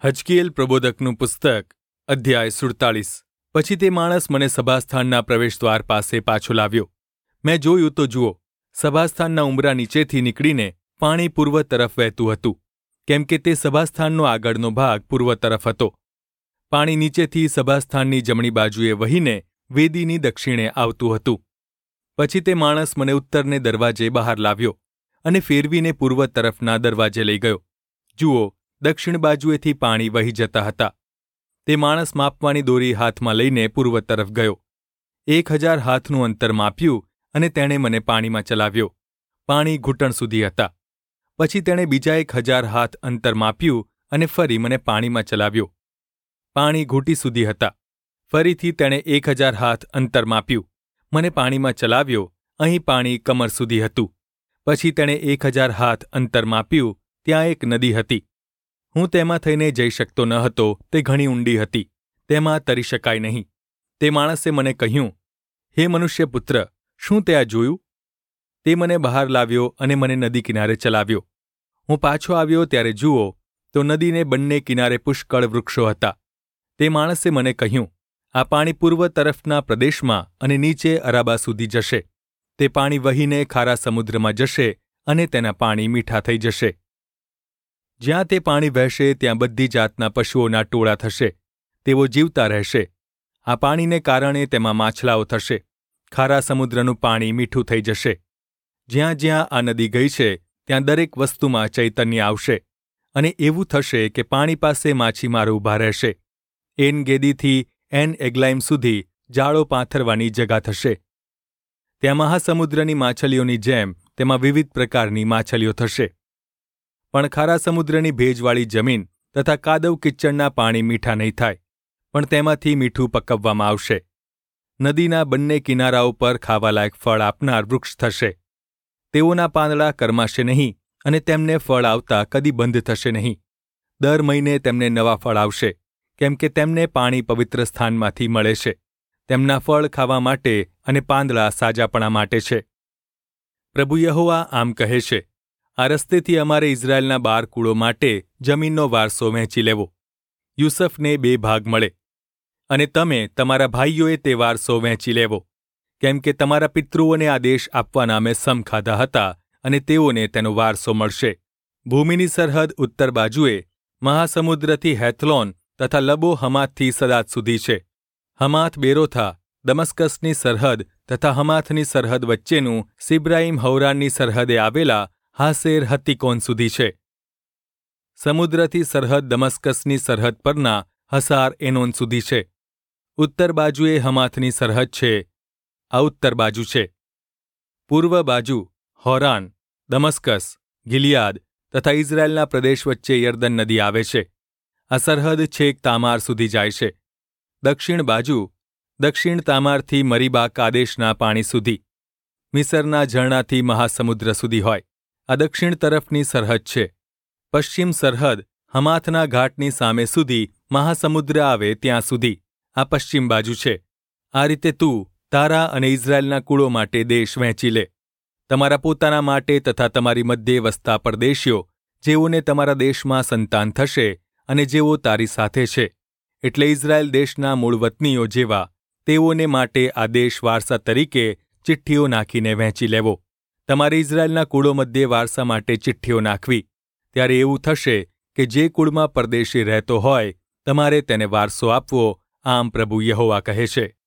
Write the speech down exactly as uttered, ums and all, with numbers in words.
હજકીએલ પ્રબોધકનું પુસ્તક અધ્યાય સુડતાલીસ. પછી તે માણસ મને સભાસ્થાનના પ્રવેશદ્વાર પાસે પાછો લાવ્યો. મેં જોયું તો જુઓ, સભાસ્થાનના ઉંબરા નીચેથી નીકળીને પાણી પૂર્વ તરફ વહેતું હતું, કેમ કે તે સભાસ્થાનનો આગળનો ભાગ પૂર્વ તરફ હતો. પાણી નીચેથી સભાસ્થાનની જમણી બાજુએ વહીને વેદીની દક્ષિણે આવતું હતું. પછી તે માણસ મને ઉત્તરને દરવાજે બહાર લાવ્યો અને ફેરવીને પૂર્વ તરફના દરવાજે લઈ ગયો. જુઓ, દક્ષિણ બાજુએથી પાણી વહી જતા હતા. તે માણસ માપવાની દોરી હાથમાં લઈને પૂર્વ તરફ ગયો. એક હજાર હાથનું અંતર માપ્યું અને તેણે મને પાણીમાં ચલાવ્યો. પાણી ઘૂંટણ સુધી હતા. પછી તેણે બીજા એક હજાર હાથ અંતર માપ્યું અને ફરી મને પાણીમાં ચલાવ્યો. પાણી ઘૂંટી સુધી હતા. ફરીથી તેણે એક હજાર હાથ અંતર માપ્યું, મને પાણીમાં ચલાવ્યો. અહીં પાણી કમર સુધી હતું. પછી તેણે એક હજાર હાથ અંતર માપ્યું. ત્યાં એક નદી હતી. હું તેમાં થઈને જઈ શકતો ન હતો, તે ઘણી ઊંડી હતી, તેમાં તરી શકાય નહીં. તે માણસે મને કહ્યું, હે મનુષ્યપુત્ર, શું તે આ જોયું? તે મને બહાર લાવ્યો અને મને નદી કિનારે ચલાવ્યો. હું પાછો આવ્યો ત્યારે જુઓ તો નદીને બંને કિનારે પુષ્કળ વૃક્ષો હતા. તે માણસે મને કહ્યું, આ પાણી પૂર્વ તરફના પ્રદેશમાં અને નીચે અરાબા સુધી જશે. તે પાણી વહીને ખારા સમુદ્રમાં જશે અને તેના પાણી મીઠા થઈ જશે. જ્યાં તે પાણી વહેશે ત્યાં બધી જાતના પશુઓના ટોળા થશે. તેઓ જીવતા રહેશે. આ પાણીને કારણે તેમાં માછલાઓ થશે. ખારા સમુદ્રનું પાણી મીઠું થઈ જશે. જ્યાં જ્યાં આ નદી ગઈ છે ત્યાં દરેક વસ્તુમાં ચૈતન્ય આવશે. અને એવું થશે કે પાણી પાસે માછીમારો ઊભા રહેશે. એન ગેદીથી એન એગ્લાઇમ સુધી જાળો પાથરવાની જગા થશે. ત્યાં મહાસમુદ્રની માછલીઓની જેમ તેમાં વિવિધ પ્રકારની માછલીઓ થશે. પણ ખારા સમુદ્રની ભેજવાળી જમીન તથા કાદવ કિચડના પાણી મીઠા નહીં થાય, પણ તેમાંથી મીઠું પકવવામાં આવશે. નદીના બંને કિનારાઓ પર ખાવાલાયક ફળ આપનાર વૃક્ષ થશે. તેઓના પાંદડા કરમાશે નહીં અને તેમને ફળ આવતા કદી બંધ થશે નહીં. દર મહિને તેમને નવા ફળ આવશે, કેમ કે તેમને પાણી પવિત્ર સ્થાનમાંથી મળે છે. તેમના ફળ ખાવા માટે અને પાંદડા સાજાપણા માટે છે. પ્રભુ યહોવા આમ કહે છે, આ રસ્તેથી અમારે ઇઝરાયેલના બાર કુળો માટે જમીનનો વારસો વહેંચી લેવો. યુસફને બે ભાગ મળે અને તમે તમારા ભાઈઓએ તે વારસો વહેંચી લેવો, કેમ કે તમારા પિતૃઓને આ દેશ આપવાના મેં સમ ખાધા હતા અને તેઓને તેનો વારસો મળશે. ભૂમિની સરહદ ઉત્તર બાજુએ મહાસમુદ્રથી હેથલોન તથા લબો હમાથથી સદાત સુધી છે. હમાથ બેરોથા, દમસ્કસની સરહદ તથા હમાથની સરહદ વચ્ચેનું સિબ્રાઇમ હૌરાનની સરહદે આવેલા હાસેર હત્તિકોન સુધી છે. સમુદ્રથી સરહદ દમસ્કસની સરહદ પરના હસાર એનોન સુધી છે. ઉત્તર બાજુએ હમાથની સરહદ છે. આ ઉત્તર બાજુ છે. પૂર્વ બાજુ હોરાન, દમસ્કસ, ગિલિયાદ તથા ઇઝરાયેલના પ્રદેશ વચ્ચે યર્દન નદી આવે છે. આ સરહદ છેક તામાર સુધી જાય છે. દક્ષિણ બાજુ દક્ષિણ તામારથી મરીબા કાદેશના પાણી સુધી, મિસરના ઝરણાથી મહાસમુદ્ર સુધી હોય. આ દક્ષિણ તરફની સરહદ છે. પશ્ચિમ સરહદ હમાથના ઘાટની સામે સુધી મહાસમુદ્ર આવે ત્યાં સુધી. આ પશ્ચિમ બાજુ છે. આ રીતે તું તારા અને ઇઝરાયેલના કુળો માટે દેશ વહેંચી લે, તમારા પોતાના માટે તથા તમારી મધ્યે વસતા પરદેશીઓ, જેઓને તમારા દેશમાં સંતાન થશે અને જેઓ તારી સાથે છે, એટલે ઇઝરાયેલ દેશના મૂળ વતનીઓ જેવા, તેઓને માટે આ દેશ વારસા તરીકે ચિઠ્ઠીઓ નાખીને વહેંચી લેવો. તમારે ઇઝરાયેલના કુળો મધ્યે વારસા માટે ચિઠ્ઠીઓ નાખવી. ત્યારે એવું થશે કે જે કુળમાં પરદેશી રહેતો હોય, તમારે તેને વારસો આપવો. આમ પ્રભુ યહોવા કહે છે.